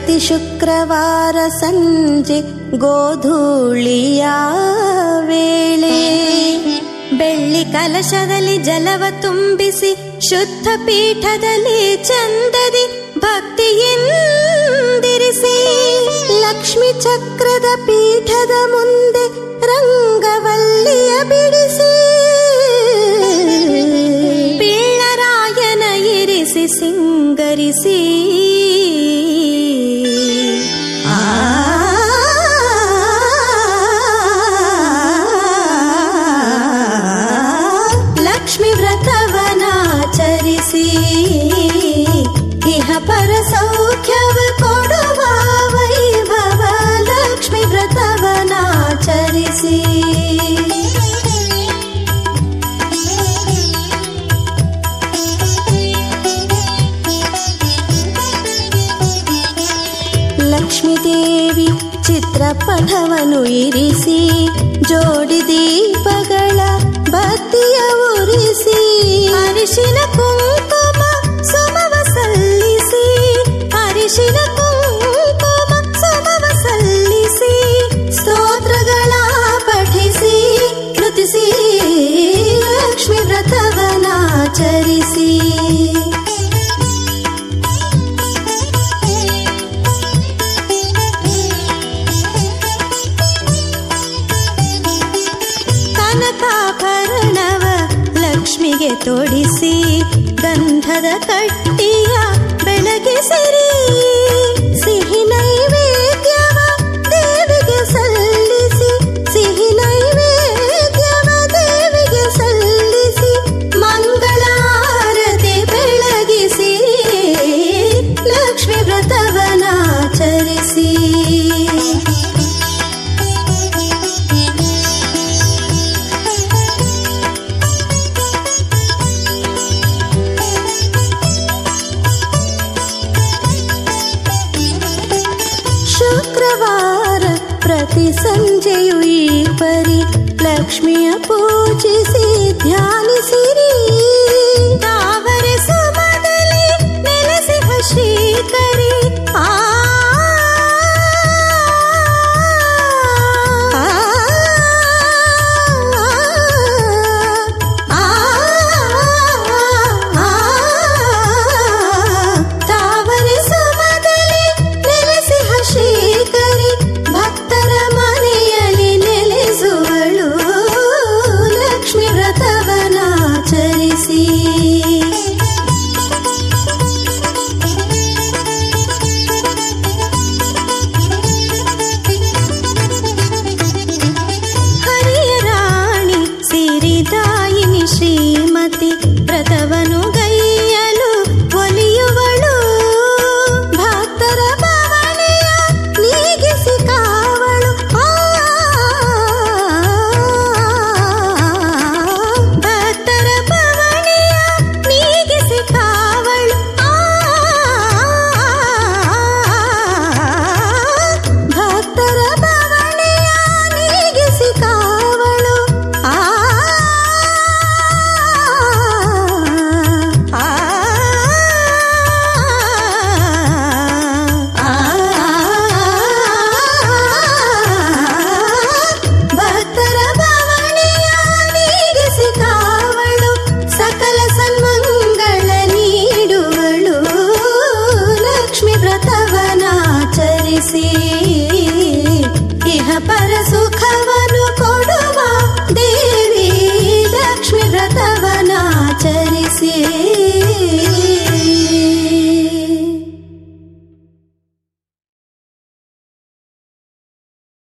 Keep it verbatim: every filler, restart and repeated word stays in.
ಪ್ರತಿ ಶುಕ್ರವಾರ ಸಂಜೆ ಗೋಧೂಳಿಯ ವೇಳೆ ಬೆಳ್ಳಿ ಕಲಶದಲ್ಲಿ ಜಲವ ತುಂಬಿಸಿ ಶುದ್ಧ ಪೀಠದಲ್ಲಿ ಚಂದದಿ ಭಕ್ತಿಯಿಂದಿರಿಸಿ ಲಕ್ಷ್ಮಿ ಚಕ್ರದ ಪೀಠದ ಮುಂದೆ ರಂಗವಲ್ಲಿಯ ಬಿಡಿಸಿ ಪೀಳರಾಯನ ಇರಿಸಿ ಸಿಂಗರಿಸಿ ಆ ಲಕ್ಷ್ಮಿ ವ್ರತವನಾಚರಿಸಿ ಇಹ ಪರ ಸೌಖ್ಯವ ಕೊಡುವ ವೈಭವ ಲಕ್ಷ್ಮಿ ವ್ರತವನಾಚರಿಸಿ ಲಕ್ಷ್ಮೀ ದೇವಿ ಚಿತ್ರಪಟವನ್ನು ಇರಿಸಿ ಜೋಡಿ ದೀಪಗಳ ಭಕ್ತಿಯ ಉರಿಸಿ ಅರಿಶಿನ ಕುಂಕುಮ ಸುಮವ ಸಲ್ಲಿಸಿ ಅರಿಶಿನ ಕುಂಕುಮ ಸುಮವ ಸಲ್ಲಿಸಿ ಸ್ತೋತ್ರಗಳ ಪಠಿಸಿ ಕೃತಿಸಿ ಲಕ್ಷ್ಮಿ ವ್ರತವನಾಚರಿಸಿ ಕನಕಾಭರಣವ ಲಕ್ಷ್ಮಿಗೆ ತೊಡಿಸಿ ಗಂಧದ ಕಟ್ಟಿಯ ಬೆಳಗಿಸಿರಿ ಸಿಹಿ ನೈವೇದ್ಯವ ದೇವಿಗೆ ಸಲ್ಲಿಸಿ ಸಿಹಿ ನೈವೇದ್ಯವ ದೇವಿಗೆ ಸಲ್ಲಿಸಿ ಮಂಗಳಾರತಿ ಬೆಳಗಿಸಿ ಲಕ್ಷ್ಮಿ ವ್ರತವನಾಚರಿಸಿ ಶುಕ್ರವಾರ ಪ್ರತಿ ಸಂಜೆಯು ಈ ಪರಿ ಲಕ್ಷ್ಮಿಯ ಪೂಜಿಸಿ ಧ್ಯಾನಿಸಿರಿ.